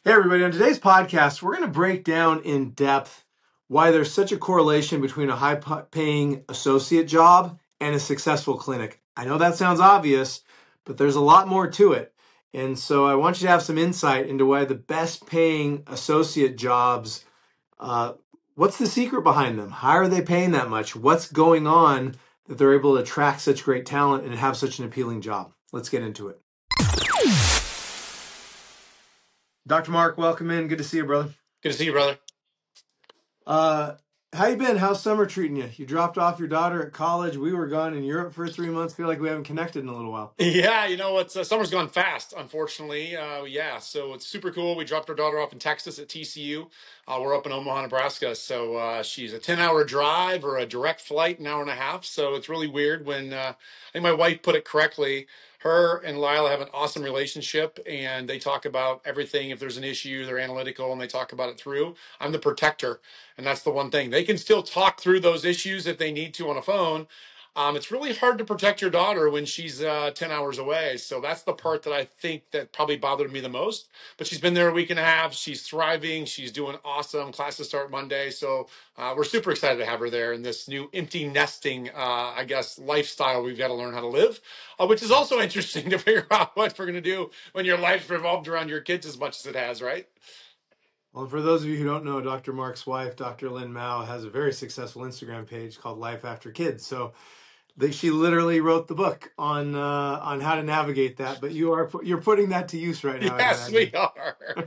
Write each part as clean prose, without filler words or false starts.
Hey, everybody. On today's podcast, we're going to break down in depth why there's such a correlation between a high paying associate job and a successful clinic. I know that sounds obvious, but there's a lot more to it. And so I want you to have some insight into why the best paying associate jobs, what's the secret behind them? How are they paying that much? What's going on that they're able to attract such great talent and have such an appealing job? Let's get into it. Dr. Mark, welcome in. Good to see you, brother. Good to see you, brother. How you been? How's summer treating you? You dropped off your daughter at college. We were gone in Europe for 3 months. Feel like we haven't connected in a little while. Yeah, you know what? Summer's gone fast, unfortunately. So it's super cool. We dropped our daughter off in Texas at TCU. We're up in Omaha, Nebraska. So she's a 10-hour drive or a direct flight, an hour and a half. So it's really weird when I think my wife put it correctly. Her and Lila have an awesome relationship, and they talk about everything. If there's an issue, they're analytical and they talk about it through. I'm the protector, and that's the one thing. They can still talk through those issues if they need to on a phone. It's really hard to protect your daughter when she's 10 hours away. So that's the part that I think that probably bothered me the most. But she's been there a week and a half. She's thriving. She's doing awesome. Classes start Monday. So we're super excited to have her there in this new empty nesting, lifestyle we've got to learn how to live, which is also interesting to figure out what we're going to do when your life's revolved around your kids as much as it has, right? Well, for those of you who don't know, Dr. Mark's wife, Dr. Lynn Mao, has a very successful Instagram page called Life After Kids. So she literally wrote the book on how to navigate that. But you're putting that to use right now. Yes, we are.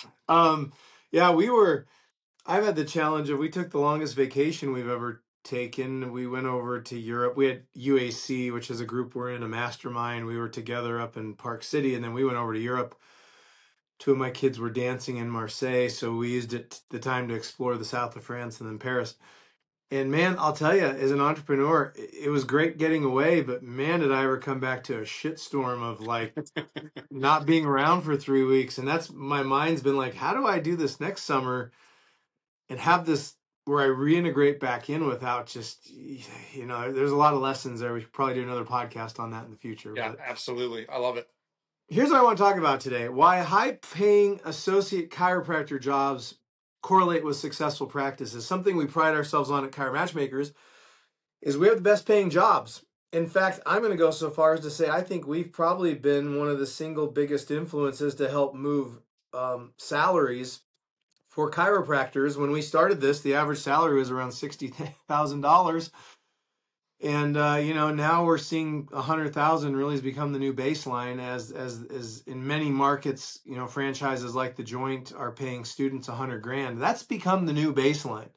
Yeah, I've had the challenge of we took the longest vacation we've ever taken. We went over to Europe. We had UAC, which is a group we're in, a mastermind. We were together up in Park City, and then we went over to Europe. Two of my kids were dancing in Marseille, so we used the time to explore the south of France and then Paris. And man, I'll tell you, as an entrepreneur, it was great getting away, but man, did I ever come back to a shitstorm of like not being around for 3 weeks. And that's my mind's been like, how do I do this next summer and have this where I reintegrate back in without just, there's a lot of lessons there. We should probably do another podcast on that in the future. Yeah, But absolutely. I love it. here's what I want to talk about today. Why high-paying associate chiropractor jobs correlate with successful practices. Something we pride ourselves on at Chiro Matchmakers is we have the best paying jobs. In fact, I'm going to go so far as to say I think we've probably been one of the single biggest influences to help move salaries for chiropractors. When we started this, the average salary was around $60,000. And now we're seeing 100,000 really has become the new baseline as in many markets, franchises like The Joint are paying students 100 grand. That's become the new baseline.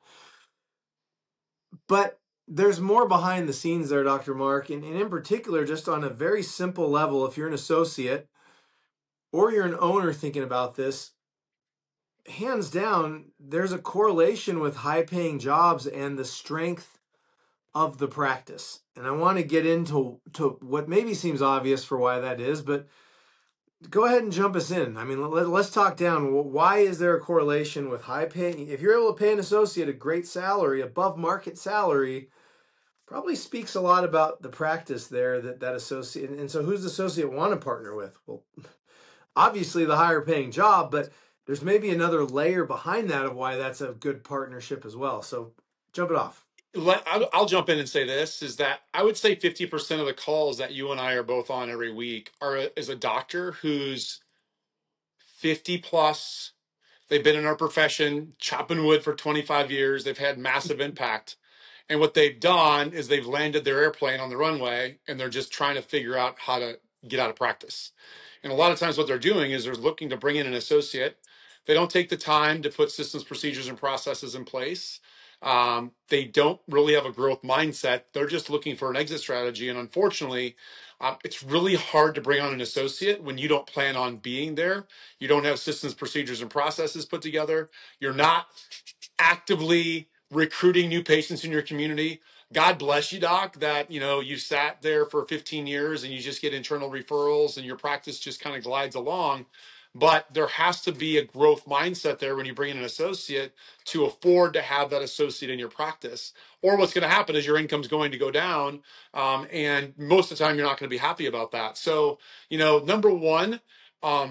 But there's more behind the scenes there, Dr. Mark, and in particular, just on a very simple level, if you're an associate or you're an owner thinking about this, hands down, there's a correlation with high paying jobs and the strength of the practice. And I want to get into what maybe seems obvious for why that is, but go ahead and jump us in. I mean, let's talk down. Why is there a correlation with high paying? If you're able to pay an associate a great salary, above market salary, probably speaks a lot about the practice there that associate. And so who's the associate want to partner with? Well, obviously the higher paying job, but there's maybe another layer behind that of why that's a good partnership as well. So jump it off. I'll jump in and say this is that I would say 50% of the calls that you and I are both on every week is a doctor who's 50 plus. They've been in our profession, chopping wood for 25 years. They've had massive impact. And what they've done is they've landed their airplane on the runway and they're just trying to figure out how to get out of practice. And a lot of times what they're doing is they're looking to bring in an associate. They don't take the time to put systems, procedures, and processes in place. They don't really have a growth mindset. They're just looking for an exit strategy. And unfortunately, it's really hard to bring on an associate when you don't plan on being there. You don't have systems, procedures, and processes put together. You're not actively recruiting new patients in your community. God bless you, doc, that you sat there for 15 years and you just get internal referrals and your practice just kind of glides along. But there has to be a growth mindset there when you bring in an associate to afford to have that associate in your practice. Or what's going to happen is your income's going to go down, and most of the time you're not going to be happy about that. So, number one,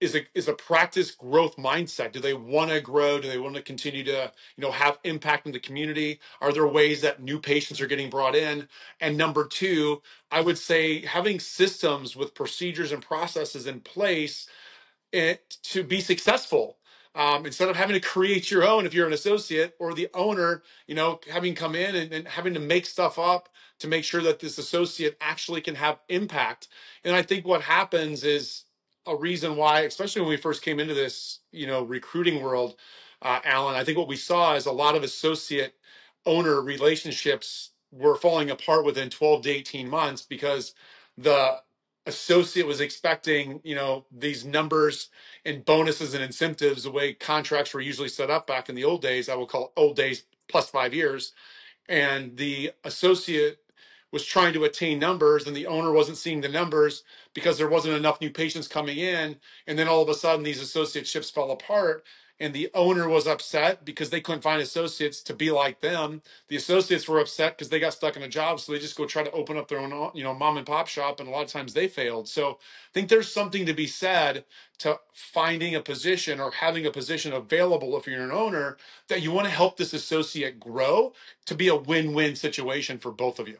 is a practice growth mindset. Do they want to grow? Do they want to continue to, have impact in the community? Are there ways that new patients are getting brought in? And number two, I would say having systems with procedures and processes in place to be successful. Instead of having to create your own if you're an associate, or the owner, having come in and having to make stuff up to make sure that this associate actually can have impact. And I think what happens is a reason why, especially when we first came into this, recruiting world, Alan, I think what we saw is a lot of associate owner relationships were falling apart within 12 to 18 months because the associate was expecting, these numbers and bonuses and incentives the way contracts were usually set up back in the old days. I will call it old days plus 5 years. And the associate was trying to attain numbers, and the owner wasn't seeing the numbers because there wasn't enough new patients coming in. And then all of a sudden these associateships fell apart, and the owner was upset because they couldn't find associates to be like them. The associates were upset because they got stuck in a job, so they just go try to open up their own, mom and pop shop, and a lot of times they failed. So I think there's something to be said to finding a position or having a position available if you're an owner that you want to help this associate grow to be a win-win situation for both of you.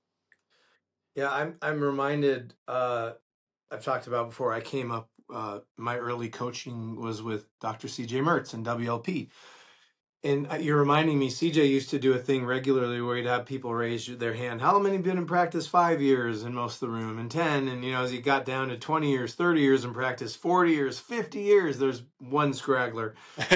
Yeah, I'm reminded, I've talked about before, I came up, my early coaching was with Dr. CJ Mertz and WLP. And you're reminding me, CJ used to do a thing regularly where he'd have people raise their hand. How many been in practice? 5 years in most of the room, and 10. And, as he got down to 20 years, 30 years in practice, 40 years, 50 years, there's one scraggler.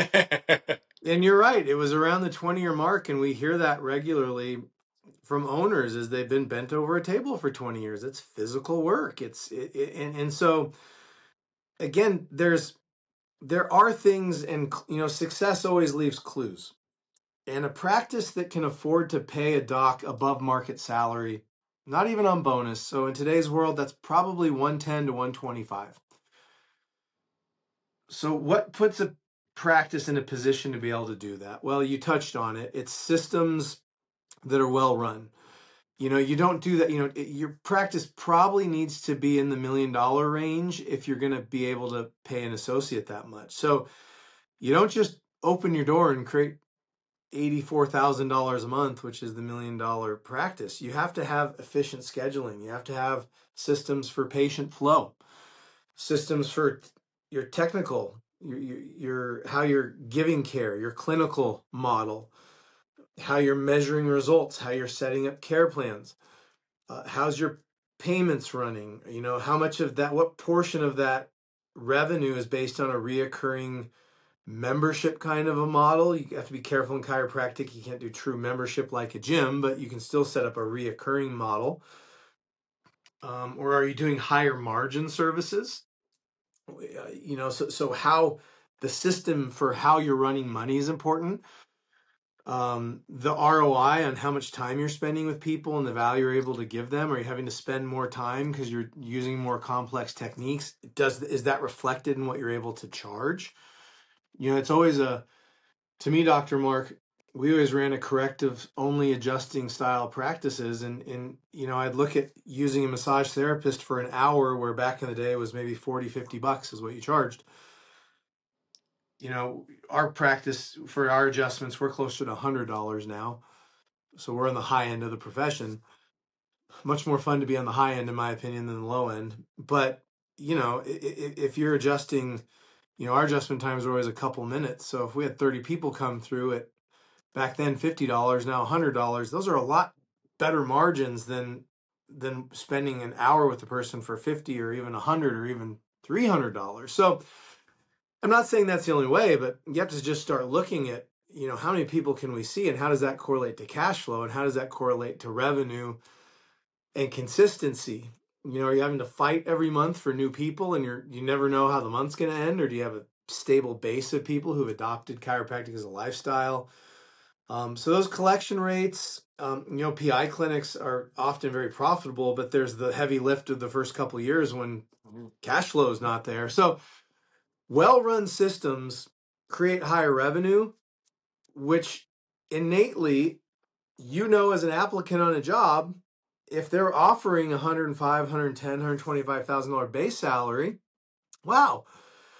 And you're right. It was around the 20-year mark, and we hear that regularly from owners as they've been bent over a table for 20 years. It's physical work. And so again, there are things, and success always leaves clues. And a practice that can afford to pay a doc above market salary, not even on bonus. So in today's world, that's probably 110 to 125. So what puts a practice in a position to be able to do that? Well, you touched on it. It's systems that are well run. You don't do that. Your practice probably needs to be in the $1 million range if you're going to be able to pay an associate that much. So you don't just open your door and create $84,000 a month, which is the $1 million practice. You have to have efficient scheduling. You have to have systems for patient flow, systems for your technical, your how you're giving care, your clinical model, how you're measuring results, how you're setting up care plans, how's your payments running, how much of that, what portion of that revenue is based on a reoccurring membership kind of a model. You have to be careful in chiropractic. You can't do true membership like a gym, but you can still set up a reoccurring model. Or are you doing higher margin services? So how the system for how you're running money is important. The ROI on how much time you're spending with people and the value you're able to give them. Are you having to spend more time because you're using more complex techniques? Is that reflected in what you're able to charge? It's always to me, Dr. Mark, we always ran a corrective only adjusting style practices. And I'd look at using a massage therapist for an hour where back in the day it was maybe 40, $50 is what you charged. Our practice for our adjustments, we're closer to $100 now. So we're on the high end of the profession. Much more fun to be on the high end, in my opinion, than the low end. But, if you're adjusting, our adjustment times are always a couple minutes. So if we had 30 people come through at back then $50, now $100, those are a lot better margins than spending an hour with the person for 50 or even 100 or even $300. So I'm not saying that's the only way, but you have to just start looking at, how many people can we see and how does that correlate to cash flow and how does that correlate to revenue and consistency? Are you having to fight every month for new people and you never know how the month's going to end? Or do you have a stable base of people who've adopted chiropractic as a lifestyle? So those collection rates, PI clinics are often very profitable, but there's the heavy lift of the first couple of years when cash flow is not there. So well-run systems create higher revenue, which innately, as an applicant on a job, if they're offering $105,000, $110,000, $125,000 base salary, wow,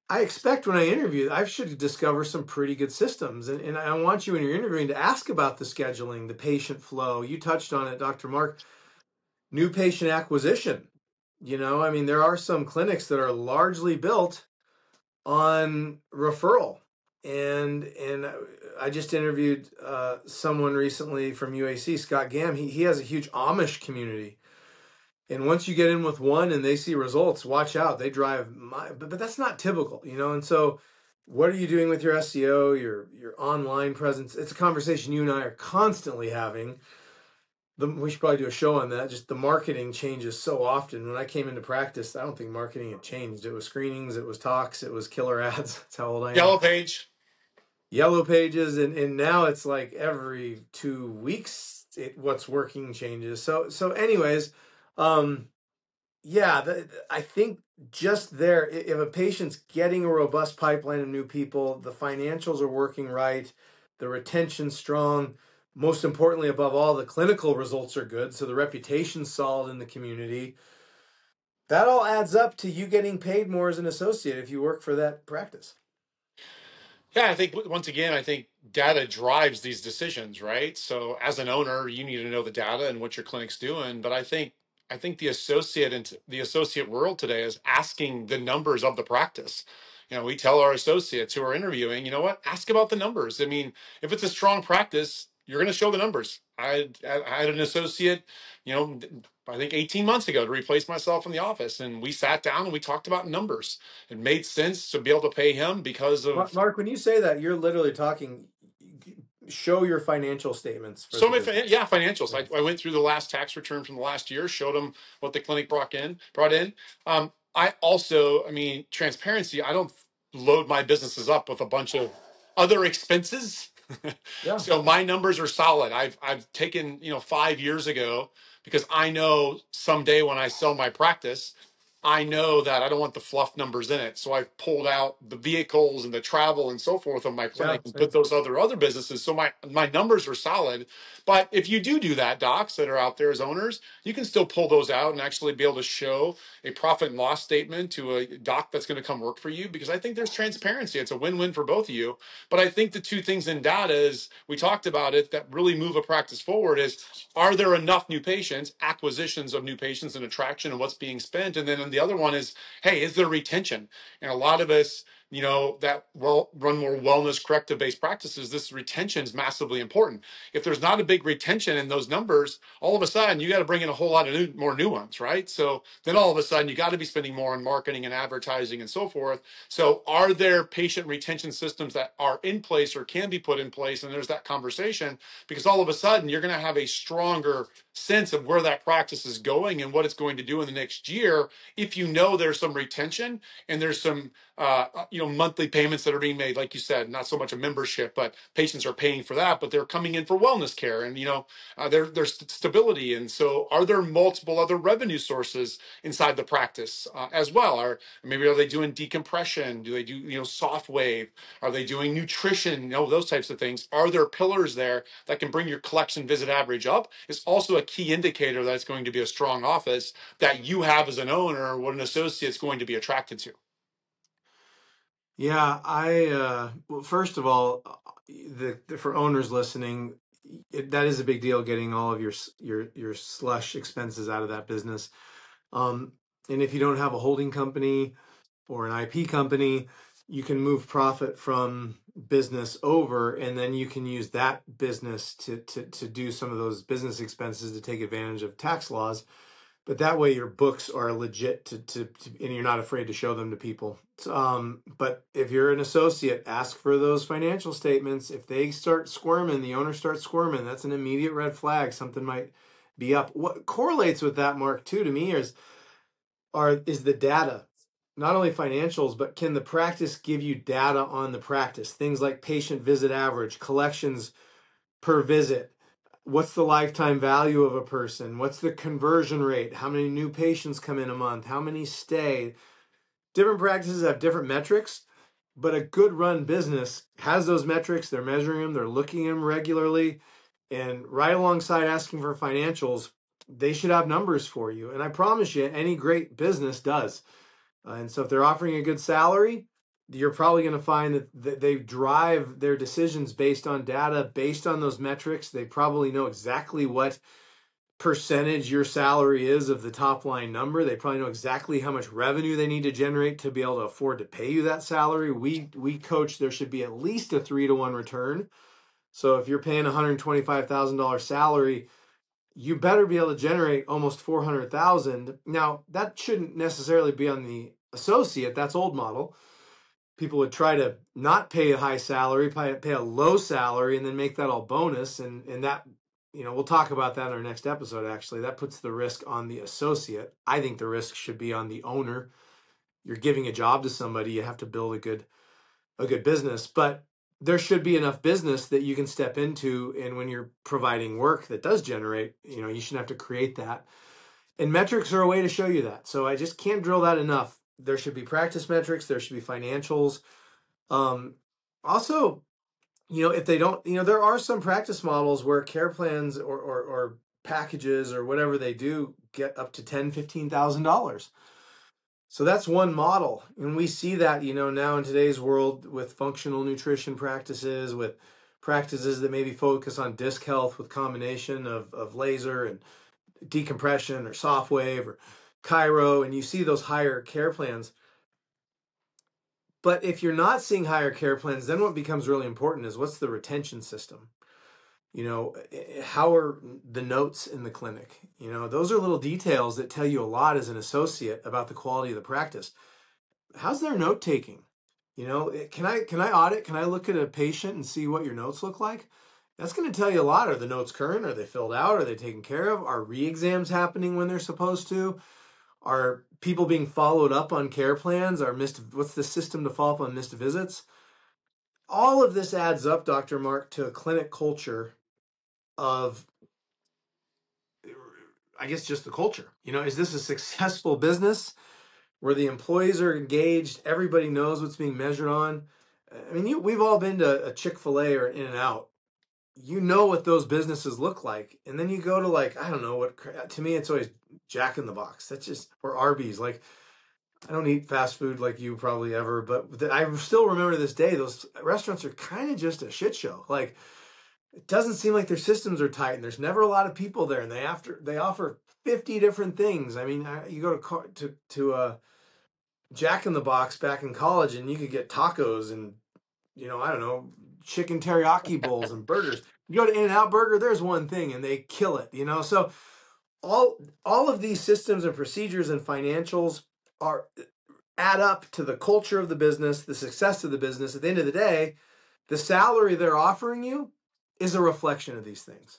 I expect when I interview, I should discover some pretty good systems. And I want you, when you're interviewing, to ask about the scheduling, the patient flow. You touched on it, Dr. Mark. New patient acquisition. I mean, there are some clinics that are largely built on referral. And I just interviewed someone recently from UAC, Scott Gam. He has a huge Amish community. And once you get in with one and they see results, watch out. They drive but that's not typical, And so what are you doing with your SEO, your online presence? It's a conversation you and I are constantly having. We should probably do a show on that. Just the marketing changes so often. When I came into practice, I don't think marketing had changed. It was screenings, it was talks, it was killer ads. That's how old I am. Yellow Page. Yellow Pages, and now it's like every 2 weeks, what's working changes. So anyways, yeah, I think just there, if a patient's getting a robust pipeline of new people, the financials are working right, the retention's strong. Most importantly, above all, the clinical results are good, so the reputation's solid in the community. That all adds up to you getting paid more as an associate if you work for that practice. Yeah, I think once again, I think data drives these decisions, right? So as an owner, you need to know the data and what your clinic's doing. But I think the associate world today is asking the numbers of the practice. We tell our associates who are interviewing, you know what, ask about the numbers. I mean, if it's a strong practice, you're going to show the numbers. I had an associate, I think 18 months ago to replace myself in the office, and we sat down and we talked about numbers. It made sense to be able to pay him because of Mark, when you say that, you're literally talking, show your financial statements. Financials. I went through the last tax return from the last year, showed them what the clinic brought in. I also, transparency. I don't load my businesses up with a bunch of other expenses. Yeah. So my numbers are solid. I've taken 5 years ago, because I know someday when I sell my practice, I know that I don't want the fluff numbers in it. So I've pulled out the vehicles and the travel and so forth of my clinic and put those other businesses. So my numbers are solid. But if you do that, docs that are out there as owners, you can still pull those out and actually be able to show a profit and loss statement to a doc that's going to come work for you, because I think there's transparency. It's a win-win for both of you. But I think the two things in data is, we talked about it, that really move a practice forward is, are there enough new patients, acquisitions of new patients and attraction and what's being spent? And then the other one is, hey, is there retention? And a lot of us, that run more wellness corrective based practices, this retention is massively important. If there's not a big retention in those numbers, all of a sudden you got to bring in a whole lot of more new ones, right? So then all of a sudden you got to be spending more on marketing and advertising and so forth. So are there patient retention systems that are in place or can be put in place? And there's that conversation, because all of a sudden you're going to have a stronger sense of where that practice is going and what it's going to do in the next year, if there's some retention and there's some monthly payments that are being made, like you said, not so much a membership, but patients are paying for that, but they're coming in for wellness care, and there's stability. And so are there multiple other revenue sources inside the practice as well? Or maybe are they doing decompression? Do they do soft wave? Are they doing nutrition? Those types of things. Are there pillars there that can bring your collection visit average up? Is also a key indicator that it's going to be a strong office that you have as an owner, what an associate's going to be attracted to. Yeah, well, first of all, for owners listening, that is a big deal, getting all of your slush expenses out of that business. And if you don't have a holding company or an IP company, you can move profit from business over, and then you can use that business to do some of those business expenses to take advantage of tax laws. But that way your books are legit and you're not afraid to show them to people. But if you're an associate, ask for those financial statements. If they start squirming, the owner starts squirming, that's an immediate red flag. Something might be up. What correlates with that, Mark, too, to me is the data. Not only financials, but can the practice give you data on the practice? Things like patient visit average, collections per visit. What's the lifetime value of a person? What's the conversion rate? How many new patients come in a month? How many stay? Different practices have different metrics, but a good run business has those metrics. They're measuring them, they're looking at them regularly, and right alongside asking for financials, they should have numbers for you. And I promise you, any great business does. And so if they're offering a good salary, you're probably going to find that they drive their decisions based on data, based on those metrics. They probably know exactly what percentage your salary is of the top line number. They probably know exactly how much revenue they need to generate to be able to afford to pay you that salary. We coach there should be at least a 3-to-1 return. So if you're paying $125,000 salary, you better be able to generate almost 400,000. Now, that shouldn't necessarily be on the associate. That's old model. People would try to not pay a high salary, pay a low salary, and then make that all bonus. And that, we'll talk about that in our next episode, actually. That puts the risk on the associate. I think the risk should be on the owner. You're giving a job to somebody, you have to build a good business. But there should be enough business that you can step into, and when you're providing work that does generate, you shouldn't have to create that. And metrics are a way to show you that. So I just can't drill that enough. There should be practice metrics, there should be financials. Also, if they don't, there are some practice models where care plans or packages or whatever they do get up to $10,000-$15,000. So that's one model. And we see that, now in today's world with functional nutrition practices, with practices that maybe focus on disc health with combination of laser and decompression or soft wave or chiro, and you see those higher care plans. But if you're not seeing higher care plans, then what becomes really important is what's the retention system? How are the notes in the clinic? Those are little details that tell you a lot as an associate about the quality of the practice. How's their note taking? Can I audit? Can I look at a patient and see what your notes look like? That's going to tell you a lot. Are the notes current? Are they filled out? Are they taken care of? Are re-exams happening when they're supposed to? Are people being followed up on care plans? What's the system to follow up on missed visits? All of this adds up, Dr. Mark, to a clinic culture of, I guess, just the culture. Is this a successful business where the employees are engaged? Everybody knows what's being measured on. I mean, we've all been to a Chick-fil-A or an In-N-Out. You know what those businesses look like. And then you go to, like, I don't know to me, it's always Jack in the Box. That's just, or Arby's. Like, I don't eat fast food like you probably ever, but I still remember to this day, those restaurants are kind of just a shit show. Like, it doesn't seem like their systems are tight, and there's never a lot of people there, and they offer 50 different things. I mean, you go to Jack in the Box back in college, and you could get tacos and, I don't know, chicken teriyaki bowls and burgers. You go to In-N-Out Burger, there's one thing, and they kill it, So all of these systems and procedures and financials add up to the culture of the business, the success of the business. At the end of the day, the salary they're offering you is a reflection of these things.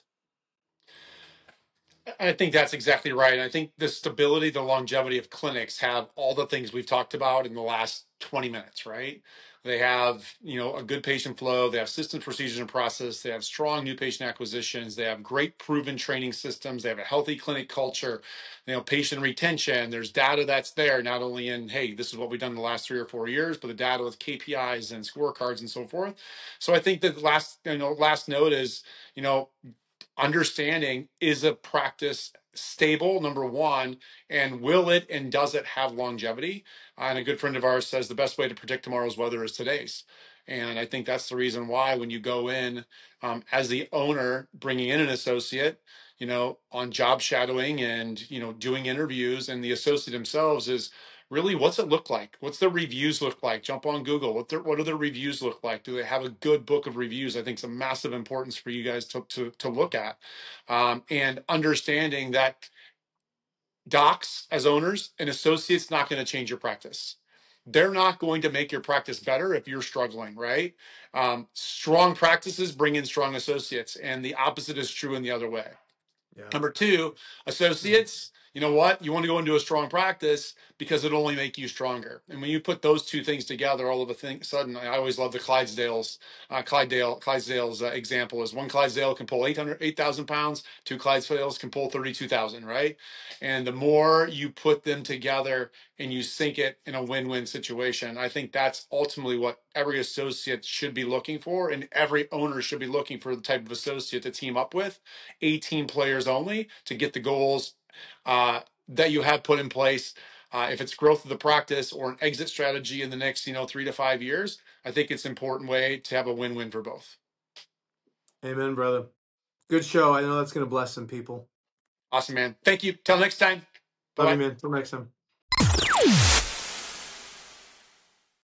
I think that's exactly right. I think the stability, the longevity of clinics have all the things we've talked about in the last 20 minutes, right? They have, a good patient flow. They have systems, procedures, and process. They have strong new patient acquisitions. They have great proven training systems. They have a healthy clinic culture, patient retention. There's data that's there, not only in, hey, this is what we've done in the last 3 or 4 years, but the data with KPIs and scorecards and so forth. So I think that last note is, understanding, is a practice stable, number one, and will it and does it have longevity? And a good friend of ours says the best way to predict tomorrow's weather is today's. And I think that's the reason why when you go in as the owner, bringing in an associate, on job shadowing and, doing interviews, and the associate themselves is really, what's it look like? What's the reviews look like? Jump on Google. What do the reviews look like? Do they have a good book of reviews? I think it's a massive importance for you guys to look at, and understanding that docs as owners and associates not going to change your practice. They're not going to make your practice better if you're struggling, right? Strong practices bring in strong associates, and the opposite is true in the other way. Yeah. Number two, associates, you know what? You want to go into a strong practice because it'll only make you stronger. And when you put those two things together, all of a sudden, I always love the Clydesdales example is one Clydesdale can pull 8,000 pounds, two Clydesdales can pull 32,000, right? And the more you put them together and you sync it in a win-win situation, I think that's ultimately what every associate should be looking for, and every owner should be looking for the type of associate to team up with, 18 players only, to get the goals that you have put in place If it's growth of the practice or an exit strategy in the next 3 to 5 years, I think it's an important way to have a win-win for both. Amen, brother. Good show. I know that's going to bless some people. Awesome, man. Thank you. Till next time. Love you, Bye-bye. man. Till next time.